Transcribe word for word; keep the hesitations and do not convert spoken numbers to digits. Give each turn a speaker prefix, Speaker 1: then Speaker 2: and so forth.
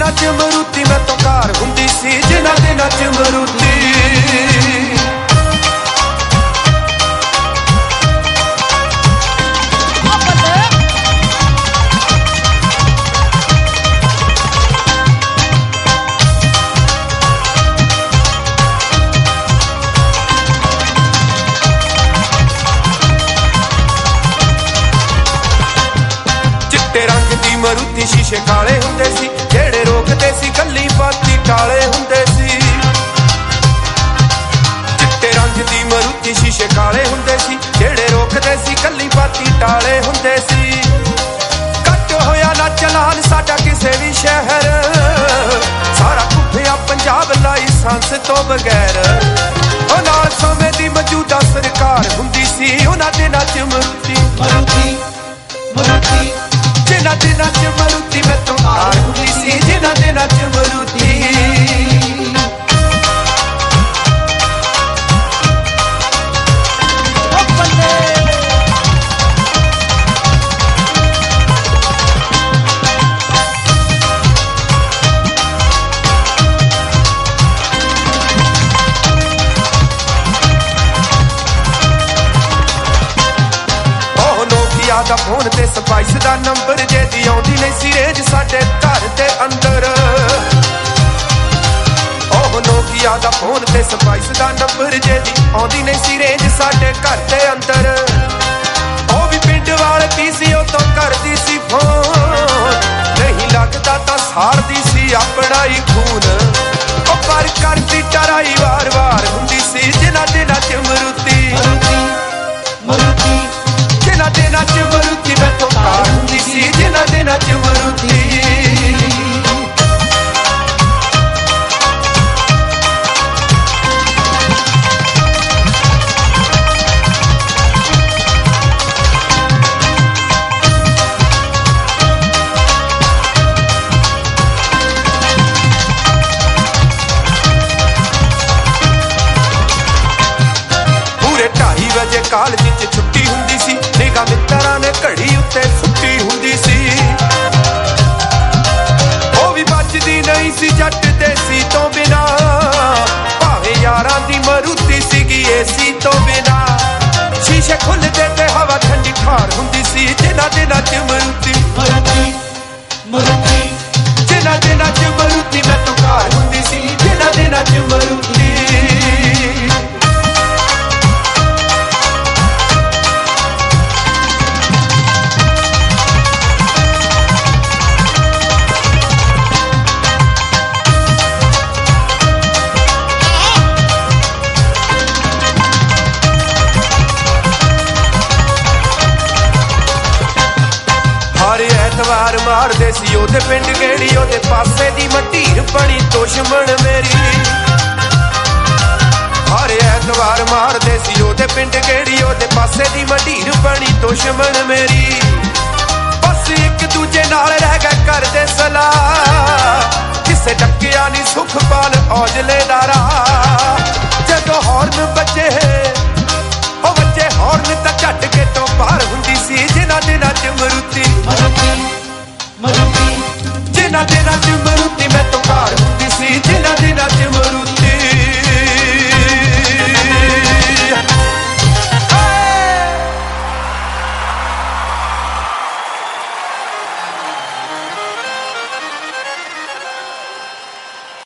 Speaker 1: ਦਿਨਾਂ ਚ ਮਰੂਤੀ ਮੈਂ ਤੋਂ ਕਾਰ ਹੁੰਦੀ ਸੀ ਜਿਨ੍ਹਾਂ ਦਿਨਾਂ ਚ ਮਰੂਤੀ ਮਰੂਤੀ ਸ਼ੀਸ਼ੇ ਕਾਲੇ ਹੁੰਦੇ ਸੀ ਜਿਹੜੇ ਰੋਕਦੇ ਸੀ ਕੱਲੀ ਬਾਤੀ ਕਾਲੇ ਹੁੰਦੇ ਸੀ ਚਿੱਟੇ ਰੰਗ ਦੀ ਮਰੂਤੀ ਸ਼ੀਸ਼ੇ ਕਾਲੇ ਹੁੰਦੇ ਸੀ ਜਿਹੜੇ ਰੋਕਦੇ ਸੀ ਕੱਲੀ ਬਾਤੀ ਟਾਲੇ ਹੁੰਦੇ ਸੀ ਕੱਟ ਹੋਇਆ ਨਾ ਚਲਾਨ ਸਾਡਾ ਕਿਸੇ ਵੀ ਸ਼ਹਿਰ ਸਾਰਾ ਘੁੱਫਿਆ ਪੰਜਾਬ ਲਾਇਸੈਂਸ ਤੋਂ ਬਗੈਰ ਉਹ ਨਾਲ ਸਮੇਂ ਦੀ ਮੌਜੂਦਾ ਸਰਕਾਰ ਹੁੰਦੀ ਸੀ ਉਹਨਾਂ ਦਿਨਾਂ ਚ ਮਰੂਤੀ ਮਰੂਤੀ ਮਰੂਤੀ ਜਿਨ੍ਹਾਂ ਦਿਨਾਂ ਚ ਮਰੂਤੀ ਮੈਂ ਤੋਂ ਕਾਰ ਹੁੰਦੀ ਸੀ ਜਿਨ੍ਹਾਂ ਦਿਨਾਂ ਚ ਮਰੂਤੀ ਦਾ ਫੋਨ ਤੇ ਸਪਾਈਸ ਦਾ ਨੰਬਰ ਜੇ ਦੀ ਆਉਂਦੀ ਨਹੀਂ ਸੀ ਰੇਂਜ ਸਾਡੇ ਘਰ ਦੇ ਅੰਦਰ ਉਹ ਨੋਕੀਆ ਦਾ ਫੋਨ ਤੇ ਸਪਾਈਸ ਦਾ ਨੰਬਰ ਜੇ ਦੀ ਆਉਂਦੀ ਨਹੀਂ ਸੀ ਰੇਂਜ ਸਾਡੇ ਘਰ ਦੇ ਅੰਦਰ ਉਹ ਵੀ ਪਿੰਡ ਵਾਲੇ ਪੀਸੀਓ ਤੋਂ ਕਰਦੀ ਸੀ ਫੋਨ ਨਹੀਂ ਲੱਗਦਾ ਤਾਂ ਸਾੜਦੀ ਸੀ ਆਪਣਾ ਹੀ ਖੂਨ ਉਹ ਪਰ ਕਰਦੀ ਟਰਾਈ ਵਾਰ ਵਾਰ ਹੁੰਦੀ ਸੀ ਜਿਨ੍ਹਾਂ ਦਿਨਾਂ ਚ ਮਰੂਤੀ ਮਰੂਤੀ ਜਿਨ੍ਹਾਂ ਦਿਨਾਂ ਚ ਮਰੂਤੀ ਮੈਂ ਤੋਂ ਕਾਰ ਹੁੰਦੀ ਸੀ ਜਿਨ੍ਹਾਂ ਦਿਨਾਂ ਚ ਮਰੂਤੀ ਪੂਰੇ ਢਾਈ ਵਜੇ ਕਾਲਜ ਚ ਛੁੱਟੀ ਹੁੰਦੀ ਸੀ ਨਿਗਾਹ ਮਿੱਤਰਾਂ ਨੇ ਘੜੀ ਉੱਤੇ ਸੁੱਟੀ ਹੁੰਦੀ ਸੀ ਉਹ ਵੀ ਬਚਦੀ ਨਹੀਂ ਸੀ ਜੱਟ ਦੇਸੀ ਤੋਂ ਬਿਨਾ ਭਾਵੇਂ ਯਾਰਾਂ ਦੀ ਮਰੂਤੀ ਸੀਗੀ ਏਸੀ ਤੋਂ ਬਿਨਾ ਸ਼ੀਸ਼ੇ ਖੁੱਲਦੇ ਤੇ ਹਵਾ ਠੰਡੀ ਖਾਰ ਹੁੰਦੀ ਸੀ ਜਿਨ੍ਹਾਂ ਦਿਨਾਂ ਚ ਮਰੂਤੀ ਮਰੂਤੀ ਮਰੂਤੀ ਜਿਨ੍ਹਾਂ ਦਿਨਾਂ ਚ ਮਰੂਤੀ ਮੈਂ ਤੋਂ ਕਾਰ ਹੁੰਦੀ ਸੀ ਜਿਨ੍ਹਾਂ ਦਿਨਾਂ ਚ ਮਰੂਤੀ ਐਤਵਾਰ ਮਾਰਦੇ ਸੀ ਉਹਦੇ ਪਿੰਡ ਗੇੜੀ ਉਹਦੇ ਪਾਸੇ ਦੀ ਮਟੀਰ ਬਣੀ ਦੁਸ਼ਮਣ ਮੇਰੀ ਹਰ ਐਤਵਾਰ ਮਾਰਦੇ ਸੀ ਉਹਦੇ ਪਿੰਡ ਗੇੜੀ ਉਹਦੇ ਪਾਸੇ ਦੀ ਮਟੀਰ ਬਣੀ ਦੁਸ਼ਮਣ ਮੇਰੀ ਬਸ ਇੱਕ ਦੂਜੇ ਨਾਲ ਰਹਿ ਗਏ ਕਰਦੇ ਸਲਾਹ ਕਿਸੇ ਡੱਕਿਆ ਨਹੀਂ ਸੁਖਪਾਲ ਔਜਲੇ ਦਾ ਰਾਹ ਜਦੋਂ ਹੌਰਨ ਬੱਜੇ ਉਹ ਬੱਜੇ ਹੌਰਨ ਤਾਂ ਝੱਟ ਕੇ ਤੋਂ ਬਾਹਰ ਹੁੰਦੀ ਸੀ ਜਿਨ੍ਹਾਂ ਦਿਨਾਂ ਚ ਮਰੂਤੀ ਮਰੂਤੀ ਮਰੂਤੀ ਜਿਨ੍ਹਾਂ ਦਿਨਾਂ